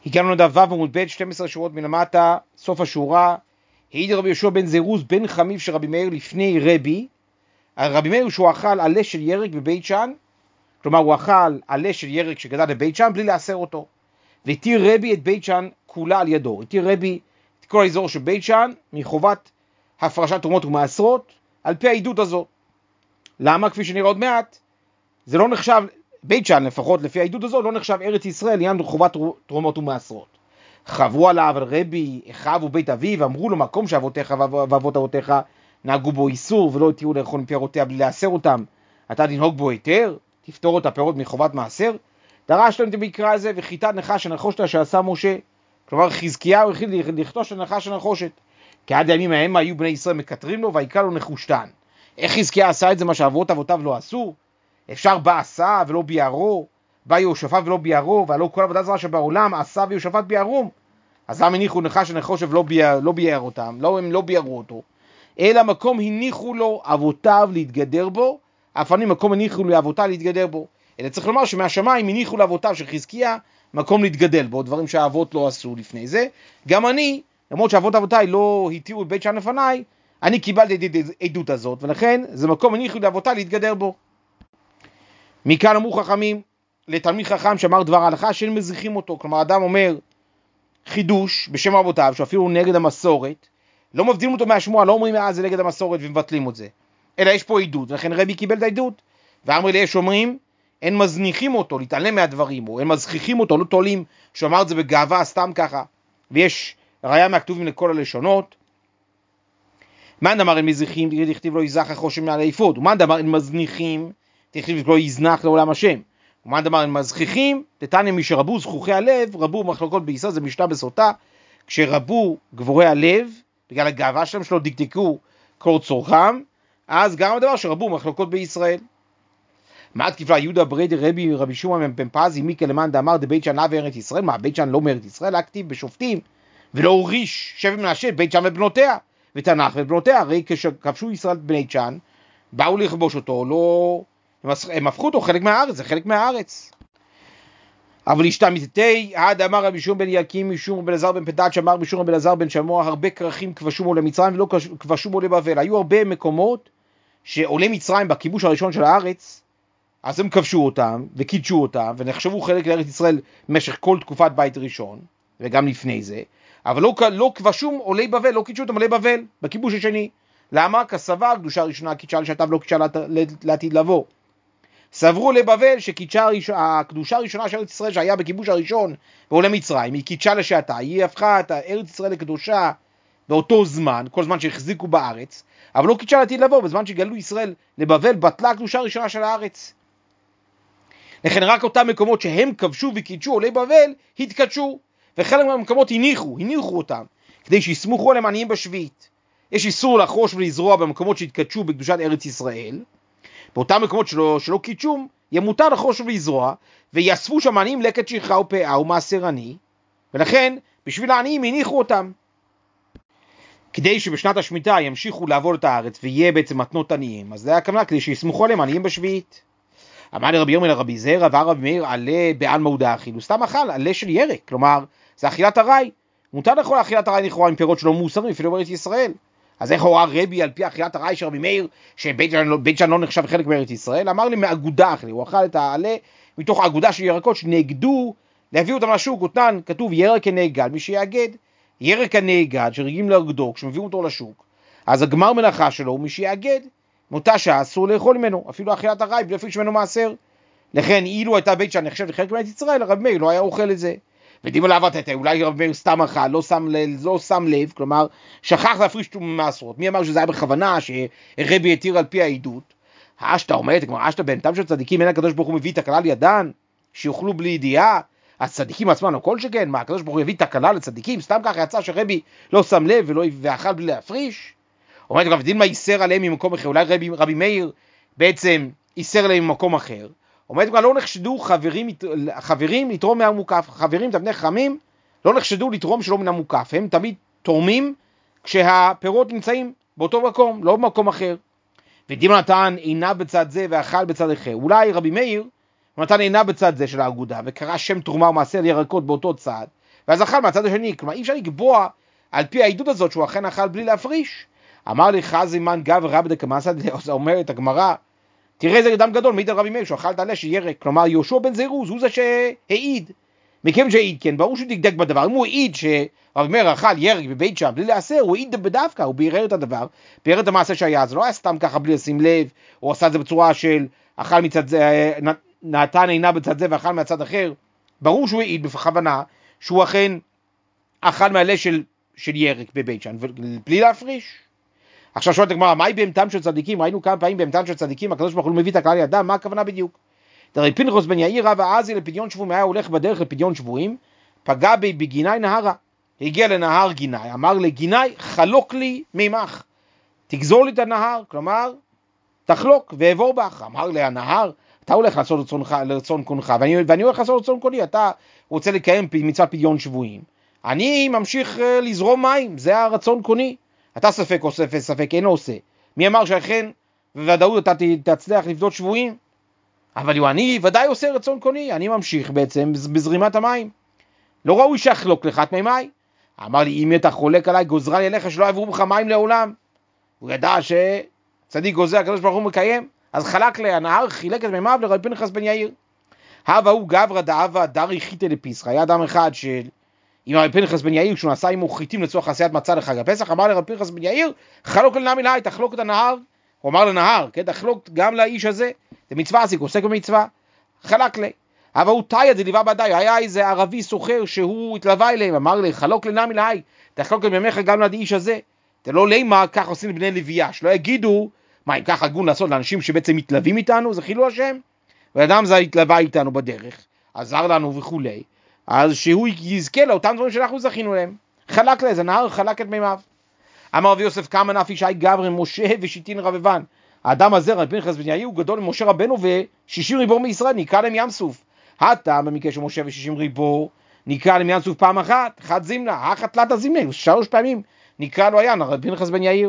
הגענו לדף ו' עמוד ב' 12 שורות מלמטה, סוף השורה. העיד רבי יהושע בן זירוז בן חמיף של רבי מאיר לפני רבי, רבי מאיר שהוא אכל עלה של ירק בבית שאן, כלומר הוא אכל עלה של ירק שגדל בבית שאן בלי לאסר אותו, והתיר רבי את בית שאן כולה על ידו. התיר רבי את כל האזור של בית שאן מחובת הפרשת תרומות ומעשרות על פי העדות הזאת. למה? כפי שנראה עוד מעט, זה לא נחשב, בית שאן לפחות לפי העדות הזאת לא נחשב ארץ ישראל לעניין חובת תרומות ומעשרות. חברו עליו על רבי אחיו ובית אביו, אמרו לו מקום שאבותיך ואבות אבותיך נהגו בו איסור ולא התירו לאכול מפירותיה בלי לאסר אותם, אתה תנהוג בו היתר, תפתור את הפירות מחובת מעשר. דרש להם את המקרא הזה וחיטת נחש הנחושת שעשה משה. כלומר חזקיהו החליט לכתוש את הנחש הנחושת, כי עד הימים ההם היו בני ישראל מקטרים לו ויקרא לו נחושתן. איך חזקיהו עשה את זה, מה שאבות אבותיו לא עשו? אפשר בא עשה ולא ביערו, בא יהושפט ולא ביערו, והלא כל עבודה זרה שבעולם עשה ויהושפט ביערום. אז למה הניחו נחש הנחושת ולא ביער אותם? לא, הם לא ביערו אותו, אלא מקום הניחו לו אבותיו להתגדר בו, אף אני מקום הניחו לאבותיו להתגדר בו. אלא צריך לומר שמהשמיים הניחו לאבותיו של חזקיה מקום להתגדל בו, דברים שהאבות לא עשו לפני זה. גם אני, למרות שאבות אבותיי לא התירו את בית שאן לפניי, אני קיבלתי את העדות הזאת, ולכן זה מקום הניחו לאבותיי להתגדר בו. מכאן אמרו חכמים לתלמיד חכם שאמר דבר ההלכה שאין מזריחים אותו. כלומר אדם אומר חידוש בשם אבותיו שאפילו נגד המסורת, לא מבדילים אותו מהשמועה, לא אומרים זה נגד המסורת ומבטלים את זה, אלא יש פה עדות, ולכן רבי קיבל את העדות. ואמרי לי יש אומרים אין מזניחים אותו, להתעלם מהדברים, או אין מזכיחים אותו, לא תולים שאומר את זה בגאווה סתם ככה, ויש ראיה מהכתובים לכל הלשונות. מה דאמר אין מזניחים, תכתיב לא יזרח החושן מעל האפוד, ומה דאמר אין מזניחים, תכתיב לא יזנח לעולם השם, ומה דאמר אין מזכיחים, תתניא מי שרבו זכוכי הלב, רבו מחלוקות בישראל, זה משנה בסוטה, כשרבו גבורי הלב, בגלל הגאווה שלהם שלא דקדקו כל צורכם, אז גם הדבר שרבו מחלוקות בישראל. מה תקיפה יהודה בריידי רבי שמעון בן פזי מיקל למאן דאמר דבית שאן לאו ארץ ישראל, מה בית שאן לא מארץ ישראל, להכתיב בשופטים ולא הוריש שבט מנשה בית שאן ובנותיה ותנח ובנותיה, הרי כשכבשו ישראל בית שאן באו לכבוש אותו, לא, הם הפכו אותו חלק מהארץ, זה חלק מהארץ. אבל השתמתי, עד אמר רבי שמעון בן ילקים משום רבי אלעזר בן פדת, שאמר רבי שמעון בן אלעזר בן שמוע, הרבה כרכים כבשו בו למצרים ולא כבשו בו לבבל. היו הרבה מקומות שעולי מצרים בכיבוש הראשון של הארץ, אז הם כבשו אותם וקידשו אותם ונחשבו חלק לארץ ישראל במשך כל תקופת בית ראשון וגם לפני זה, אבל לא כבשו עולי בבל, לא קידשו אותם עולי בבל בכיבוש השני. למה? כסבה הקדושה הראשונה קידשה לשעתה ולא קידשה לעתיד לבוא. סברו לבבל שהקדושה הראשונה של ארץ ישראל שהיה בכיבוש הראשון בעולי מצרים, היא קידשה לשעתה, היא הפכה את ארץ ישראל לקדושה באותו זמן, כל זמן שהחזיקו בארץ, אבל לא קידשה לעתיד לבוא, בזמן שגלו ישראל לבבל בטלה הקדושה הראשונה של הארץ. לכן רק אותם מקומות שהם כבשו וקידשו עולי בבל התקדשו, וחלק מהמקומות הניחו אותם כדי שיסמוכו עליהם עניים בשביעית. יש איסור לחרוש ולזרוע במקומות שהתקדשו בקדושת ארץ ישראל, באותם מקומות שלא קידשו יהיה מותר לחרוש ולזרוע, ויאספו שם עניים לקט שכחה ופאה ומעשר עני, ולכן בשביל העניים הניחו אותם כדי שבשנת השמיטה ימשיכו לעבוד את הארץ ויהיה בעצם מתנות עניים. אז זה היה הכוונה כדי שיסמוכו עליהם עניים בשביעית. אמר לרבי ירמיה לרבי זרע והרבי מאיר עלה בעל מעודה אכיל, הוא סתם אכל עלה של ירק, כלומר זה אכילת ארעי, מותר לאכול אכילת ארעי לכאורה עם פירות שלא מוסרים אפילו בארץ ישראל. אז איך הורה רבי על פי אכילת ארעי של רבי מאיר שבית שאן לא נחשב חלק מארץ ישראל? אמר לי מאגודה אכיל, הוא אכל את העלה מתוך האגודה של ירקות שנאגדו להביא אותם לשוק, אותן כתוב ירק הנאגד, מי שיאגד ירק הנאגד שרגילים לאגדו כשמביאים אותו לשוק, אז הגמר מלאכה שלו הוא מי שיאגד, מאותה שעה אסור לאכול ממנו, אפילו אכילת ארעי בלי להפיק ממנו מעשר. לכן אילו הייתה בית שאן נחשב לחלק מארץ ישראל, רבי מאיר לא היה אוכל את זה. ודימה לעבוד את זה, אולי רבי מאיר סתם אכל, לא שם לב, כלומר שכח להפריש מעשרות. מי אמר שזה היה בכוונה שרבי התיר על פי העדות? האשתה אומרת, כלומר אשתה בינתם של צדיקים, אין הקדוש ברוך הוא מביא תקלה לידן שיוכלו בלי ידיעה, הצדיקים עצמם או כל שכן, מה הקדוש ברוך הוא יביא תקלה לצדיקים? סתם ככה יצא שרבי לא שם לב ואכל בלי להפריש? אומרת רב דילמה ייסר עליהם ממקום אחר, אולי רבי מאיר בעצם ייסר עליהם ממקום אחר. אומרת כבר לא נחשדו חברים לתרום מהמוקף, חברים תבני חכמים לא נחשדו לתרום שלא מן המוקף, הם תמיד תורמים כשהפירות נמצאים באותו מקום, לא במקום אחר. ודימה נתן עינה בצד זה ואכל בצד אחר, אולי רבי מאיר נתן עינה בצד זה של האגודה וקרא שם תרומה ומעשר ירקות באותו צד, ואז אכל מהצד השני. כלומר, אי אפשר לקבוע על פי העדות הזאת שהוא אכן אכל בלי להפריש. אמר לי חזימן גב רב דקמאסא, אומרת הגמרא, תראה איזה אדם גדול, מעיד על רבי מאיר שהוא אכל את העלה של ירק. כלומר, יהושע בן זירוז הוא זה שהעיד. מכיוון שהעיד, כן, ברור שהוא דקדק בדבר. אם הוא העיד שרבי מאיר אכל ירק בבית שם בלי להסר, הוא העיד בדווקא, הוא בירר את הדבר, בירר את המעשה שהיה, זה לא היה סתם ככה בלי לשים לב, או עשה את זה בצורה של אכל מצד זה, נתן עינה בצד זה ואכל מהצד אחר. ברור שהוא העיד בכוונה שהוא אכן אכל מהעלה של ירק בבית שם, בלי להפריש. עכשיו שואלת הגמרא, מהי בהמתם של צדיקים? ראינו כמה פעמים בהמתם של צדיקים, הקדוש ברוך הוא מביא את הקהל לידם, מה הכוונה בדיוק? תראי, פנחס בן יאיר רב האזי לפדיון שבויים, היה הולך בדרך לפדיון שבויים, פגע בגיני נהרה, הגיע לנהר גיני, אמר לגיני, חלוק לי מימך, תגזור לי את הנהר, כלומר, תחלוק ועבור בך. אמר לי, הנהר, אתה הולך לעשות לרצון קונך, ואני הולך לעשות לרצון קוני, אתה רוצה לקיים מצוות פדיון שבויים, אני ממשיך לזרום מים, זה הרצון קוני. אתה ספק עושה וספק אינו עושה. מי אמר שאכן בוודאות אתה תצליח לפדות שבויים? אבל אני ודאי עושה רצון קוני, אני ממשיך בעצם בזרימת המים. לא ראוי שאחלוק לך את מימי. אמר לי, אם אתה חולק עליי, גוזרה לי אליך שלא יעברו בך מים לעולם. הוא ידע שצדיק גוזר, הקדוש ברוך הוא מקיים. אז חלק הנהר, חילק את מימיו לרבי פנחס בן יאיר. הווה הוא גברא דאבה דרי חיתא לפיסחא. היה אדם אחד עם רבי פנחס בן יאיר, כשהוא נסע עמו חיטים לצורך עשיית מצה לחג הפסח, אמר לרבי פנחס בן יאיר, חלוק לנמי לי, תחלוק את הנהר. הוא אמר לנהר, כן, תחלוק גם לאיש הזה, זה מצווה עסיק, עוסק במצווה, חלק לי. אבל הוא תאי דליבה בדי, היה איזה ערבי סוחר שהוא התלווה אליהם, אמר לי, חלוק לנמי לי, תחלוק את ממך גם לאיש הזה. זה לא לימה, כך עושים לבני לוויה, שלא יגידו, מה אם כך הגון לעשות לאנשים שבעצם מתלווים איתנו, זה חילו השם, ואדם זה התלווה איתנו בדרך, עזר לנו וכולי. אז שהוא יזכה לאותם דברים שאנחנו זכינו להם. חלק לאיזה נהר, חלק את מימיו. אמר רבי יוסף קמא נפי שי גברי משה ושיטין רבבן. האדם הזה, רבי פנחס בן יאיר, הוא גדול ממשה רבנו ו60 ריבור מישראל, נקרא להם ים סוף. הטעם במקרה של משה ו60 ריבור, נקרא להם ים סוף פעם אחת, אחת זימנה, אחת תלת זימנה, 3 פעמים נקרא לו עיין, רבי פנחס בן יאיר.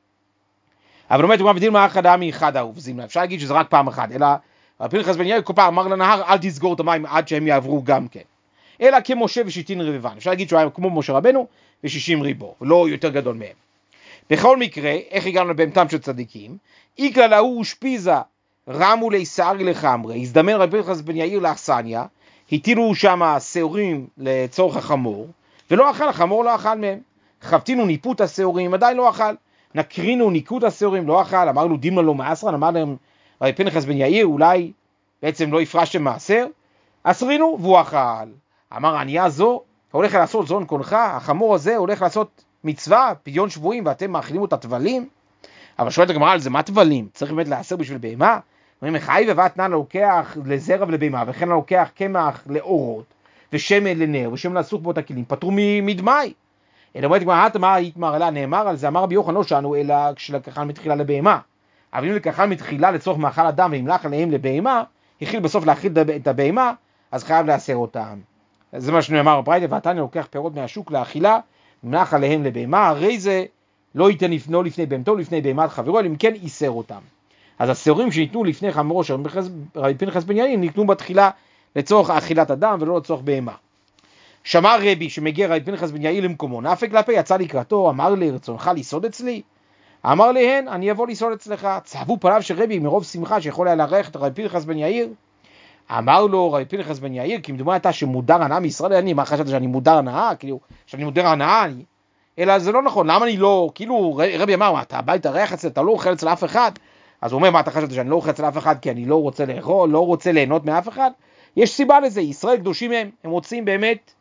אבל באמת הוא מבדיל מה אחד העם מאחד האהוב זימנה. אפשר להגיד שזה רק פעם אחת, אלא רבי פנחס בן יאיר כל פעם אמר לנהר, אל תסגור את המים עד שהם יעברו גם כן. אלא כמשה ושיטין רבבן. אפשר להגיד שהוא היה כמו משה רבנו ו60 ריבור, לא יותר גדול מהם. בכל מקרה, איך הגענו לבהמתם של צדיקים? איקרא להו אושפיזה רמו ליסערי לחמרי, הזדמן רבי פנחס בן יאיר לאכסניה, הטילו שם שעורים לצורך החמור, ולא אכל, החמור לא אכל מהם. חבטינו ניפות השעורים, עדיין לא אכל. נקרינו ניקות השעורים, לא אכל. אמרנו דימנה לו מעשרן, אמר להם רבי פנחס בן יאיר, אולי בעצם לא יפרשתם מעשר, אסרינו והוא אכל. אמר ענייה זו, הולך לעשות זון קונך, החמור הזה הולך לעשות מצווה, פדיון שבויים, ואתם מאכילים אותה תבלים? אבל שואלת הגמרא על זה, מה תבלים? צריך באמת לעשר בשביל בהמה? אומרים, חי ובתנן לוקח לזרע ולבהמה, וכן לוקח קמח לאורות, ושמן לנר, ושמן לסוך בו את הכלים, פטרו מדמי. אלא אומרת הגמרא, מה יתמר לה? נאמר על זה, אמר רבי יוחנן לא שאנו, אלא כשלקחן מתחילה לבהמה. אבל אם לקחן מתחילה לצורך מאכל אדם, והמלך עליהם לבהמה, הכיל בסוף להכיל את הבהמה, אז חייב לעשר אותם. זה מה שנאמר בפרייתא, והתניא לוקח פירות מהשוק לאכילה, מנח עליהם לבהמה, הרי זה לא ייתן לפנו לפני בהמתו, לפני בהמת חברו, אלא אם כן איסר אותם. אז השעורים שניתנו לפני חמורו של רבי פנחס בן יאיר, ניתנו בתחילה לצורך אכילת אדם ולא לצורך בהמה. שמע רבי שמגיע רבי פנחס בן יאיר למקומו, נפק כלפי, יצא לקראתו, אמר לי, רצונך לסעוד אצלי? אמר להן, אני אבוא לסעוד אצלך. צהבו פניו של רבי מרוב שמחה שיכול היה לארח את רבי פנחס בן יאיר. אמר לו רבי פנחס בן יאיר, כי מדומה הייתה שמודר הנאה מישראל, אני מה חשבת שאני מודר הנאה, כאילו, שאני מודר הנאה, אלא זה לא נכון, למה אני לא, כאילו, רבי אמר, מה, אתה בא להתארח אצל, אתה לא אוכל אצל אף אחד, אז הוא אומר, מה אתה חשבת שאני לא אוכל אצל אף אחד, כי אני לא רוצה לאכול, לא רוצה ליהנות מאף אחד? יש סיבה לזה, ישראל קדושים הם רוצים באמת,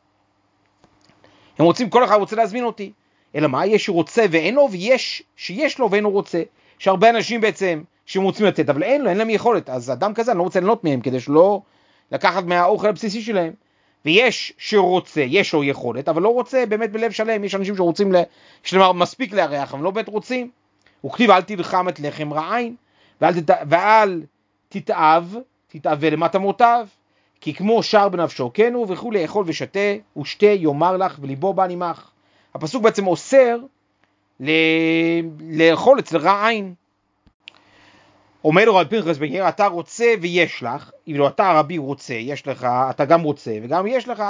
הם רוצים, כל אחד רוצה להזמין אותי, אלא מה, יש שרוצה ואין לו, ויש שיש לו ואין לו רוצה, שהרבה אנשים בעצם, שהם רוצים לתת, אבל אין להם יכולת, אז אדם כזה אני לא רוצה ליהנות מהם, כדי שלא לקחת מהאוכל הבסיסי שלהם, ויש שרוצה, יש לו יכולת, אבל לא רוצה באמת בלב שלם, יש אנשים שרוצים, יש להם מספיק לארח, אבל לא באמת רוצים, הוא כתיב, אל תלחם את לחם רעין, ואל תתאווה למטה מותיו, כי כמו שר בנפשו, כן הוא וכו' לאכול ושתה, ושתה יאמר לך וליבו בא נימך. הפסוק בעצם אוסר לאכול אצל רעין. אומר לו רבי פנחס בן יאיר, אתה רוצה ויש לך, אם לא אתה רבי רוצה, יש לך, אתה גם רוצה, וגם יש לך,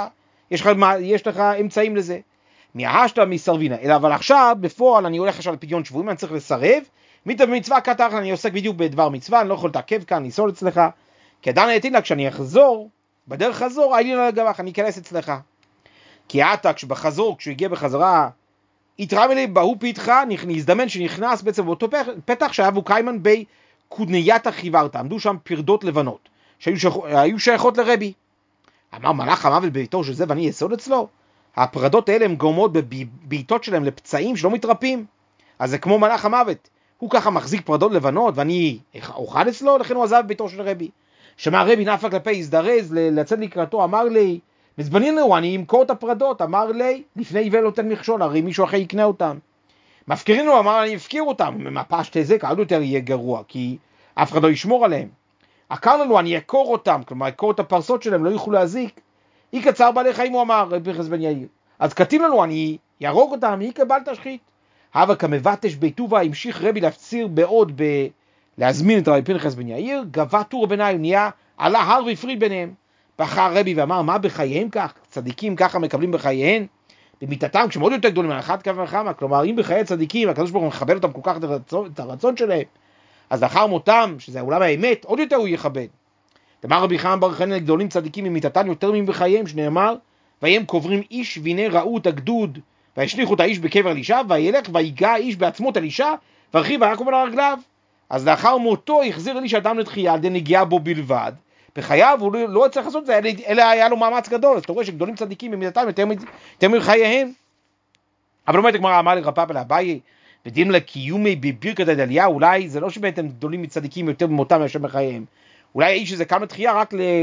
יש לך אמצעים לזה. מהשתא מסרבינה, אלא אבל עכשיו, בפועל אני הולך עכשיו לפדיון שבויים, אני צריך לסרב, מיתה במצווה קטח, אני עוסק בדיוק בדבר מצווה, אני לא יכול להתעכב כאן, לסעוד אצלך, כי עדיין הייתי לה, כשאני אחזור, בדרך חזור, הייתי לה לגבך, אני אכנס אצלך. כי עתה, כשבחזור, כשהוא הגיע בחזרה, התרם אלי בהוא פיתך, נזדמן שנכנס בעצם באותו פתח, שהיה בו קיימן בקודנייתא חיוורתא, עמדו שם פרדות לבנות, שהיו שייכות לרבי. אמר מלאך המוות בביתו של זה, ואני אסוד אצלו? הפרדות האלה הן גורמות בביתות שלהם לפצעים שלא מתרפים. אז זה כמו מלאך המוות. הוא ככה מחזיק פרדות לבנות, ואני אוכל אצלו, לכן הוא עזב ביתו של רבי. שמע רבי נפק כלפי, הזדרז לצאת לקראתו, אמר לי, מזבנין לו, אני אמכור את הפרדות, אמר לי, לפני יבל נותן מכשול, הרי מישהו אחר יקנה אותם. מפקירים לו, אמר, אני אפקיר אותם, מפה שתזה, עוד יותר יהיה גרוע, כי אף אחד לא ישמור עליהם. עקר לנו, אני אקור אותם, כלומר, אקור את הפרסות שלהם, לא יוכלו להזיק. אי קצר בעלי חיים, הוא אמר, רבי פנחס בן יאיר. אז קטים לנו, אני ירוג אותם, אי קבל תשחית. הווה כמבטש ביתובה, המשיך רבי להפציר בעוד להזמין את רבי פנחס בן יאיר, גבה טור ביניים, נהיה, עלה הר והפריד ביניהם. בחר רבי ואמר, מה בחייהם כך? צדיקים ככה מקבלים בחייהם? במיתתם, כשהם עוד יותר גדולים, אחד כמה וכמה, כלומר, אם בחיי צדיקים, הקדוש ברוך הוא מכבד אותם כל כך את הרצון שלהם, אז לאחר מותם, שזה עולם האמת, עוד יותר הוא יכבד. אמר רבי חנן בר חנינא, גדולים צדיקים ממיתתם יותר מבחייהם, שנאמר, והם קוברים איש והנה ראו את הגדוד, וישליכו את האיש בקבר אלישע, וילך ויגע האיש בעצמות אלישע, והרחיב ויעקב על רגליו. אז לאחר מותו החזיר אלישע אדם לתחייה, על ידי נגיעה בו בלבד. בחייו הוא לא צריך לעשות את זה, אלא היה לו מאמץ גדול. אז אתה רואה שגדולים צדיקים ממיתתם יותר מחייהם. אבל אומרת הגמרא, אמר לרב לאביי, ודין לקיומי בברכת אליהו, אולי זה לא שבאתם גדולים מצדיקים יותר במותם מאשר בחייהם. אולי האיש הזה קם לתחייה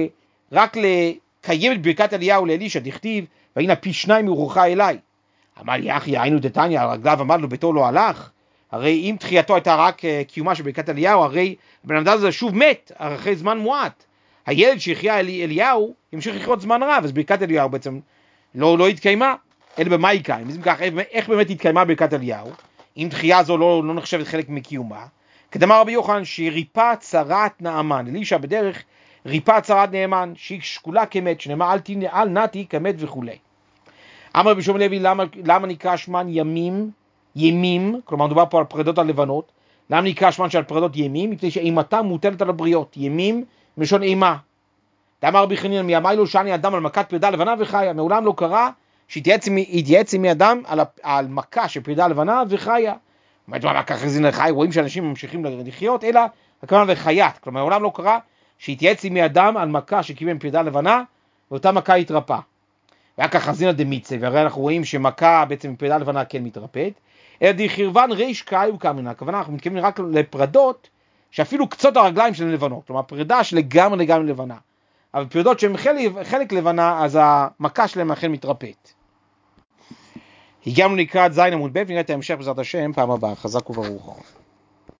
רק לקיים את ברכת אליהו לאלישע, דכתיב, והנה פי 2 מרוחך אליי. אמר לי, אחי, היינו דתניא, על רגליו עמד לו, ביתו לא הלך. הרי אם תחייתו הייתה רק קיומה של ברכת אליהו, הרי בן אדם הזה שוב מת, אחרי זמן מועט. הילד שהחיה אליהו, המשיך לחיות זמן רב, אז ברכת אליהו בעצם לא התקיימה, אלא במה יקיים. איך באמת התקיימה ברכת אליהו? אם תחייה זו לא נחשבת חלק מקיומה, כדאמר רבי יוחנן, שריפא צרת נאמן, אלישע בדרך ריפא צרת נאמן, שהיא שקולה כמת, שנאמר אל נתי כמת וכו'. אמר רבי שמעון לוי, למה נקרא שמן ימים, כלומר מדובר פה על פרדות הלבנות, למה נקרא שמן של פרדות ימים? מפני שאימתם מוטלת על הבריות, ימים מלשון אימה. דאמר רבי חנינא, מימי לא שאני אדם על מכת פרידה לבנה וחיה, מעולם לא קרה שהתייעץ עם אדם על מכה של פרידה לבנה וחיה. אומרת מה ככה חזין לחי, רואים שאנשים ממשיכים לחיות, אלא הכוונה לחיית, כלומר מעולם לא קרה שהתייעץ עם אדם על מכה שקיבל פרידה לבנה, ואותה מכה התרפא. והיה ככה חזינא דמיצה, והרי אנחנו רואים שמכה בעצם פרידה לבנה כן מתרפאת, אלא דחרבן ריש קאי וקמינא, הכוונה אנחנו מתכוונים רק לפרדות שאפילו קצות הרגליים שלהן לבנות, כלומר פרידה שלגמרי לבנה, אבל פרידות שהן חלק לבנה, אז המכה שלהן אכן מתרפאת. הגענו לקראת זין עמוד ב' ונראה את ההמשך בעזרת השם פעם הבאה. חזק וברוך.